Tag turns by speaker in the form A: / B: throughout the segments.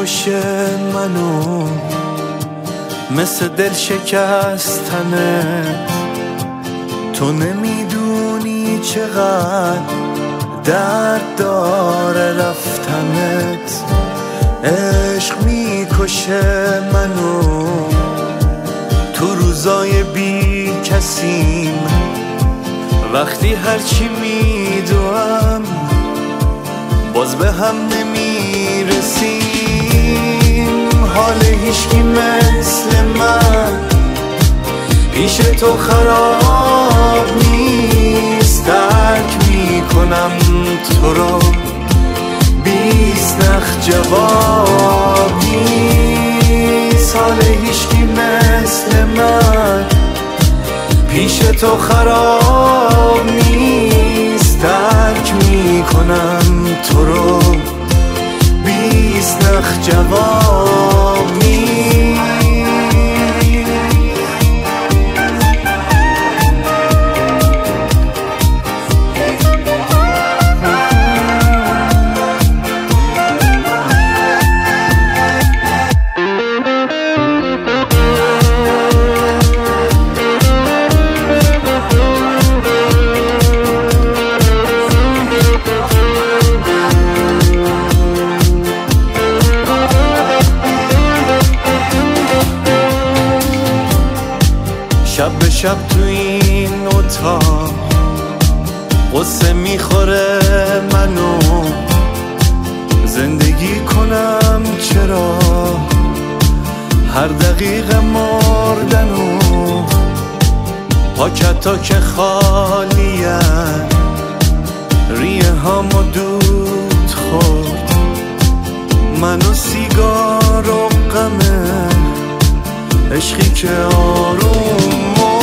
A: میکشه منو مثل دل شکستنه. تو نمیدونی چقدر درد داره رفتنت. عشق میکشه منو تو روزای بی کسیم، وقتی هرچی میدوام باز به هم نمیرسیم. حال هیچکی مثل من پیش تو خراب نیست. درک میکنم تو رو، بیست نخ جواب نیست. حال هیچکی مثل من پیش تو خراب نیست. درک میکنم تو رو، بیست نخ جواب نیست. شب به شب تو این اتاق قصه میخوره منو. زندگی کنم چرا هر دقیقه مردنو. پاکتا که خالیه ریه هامو دود خورد. منو سیگار و غمه عشقی که آروم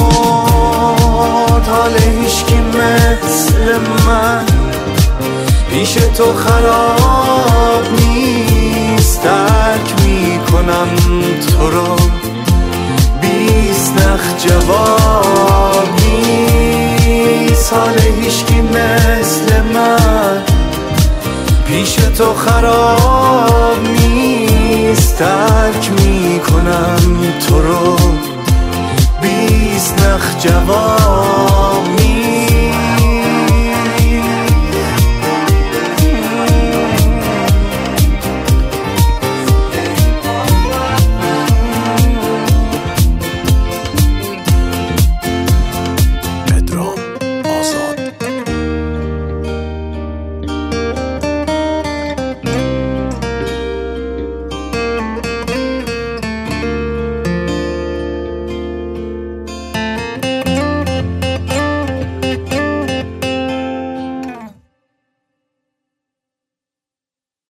A: مرد. حال هیچکی مثل من پیش تو خراب نیست. درک میکنم تو رو، بیست نخ جواب نیست. حال هیچکی مثل من پیش تو خراب نیست. درک میکنم تو رو، بیست نخ جواب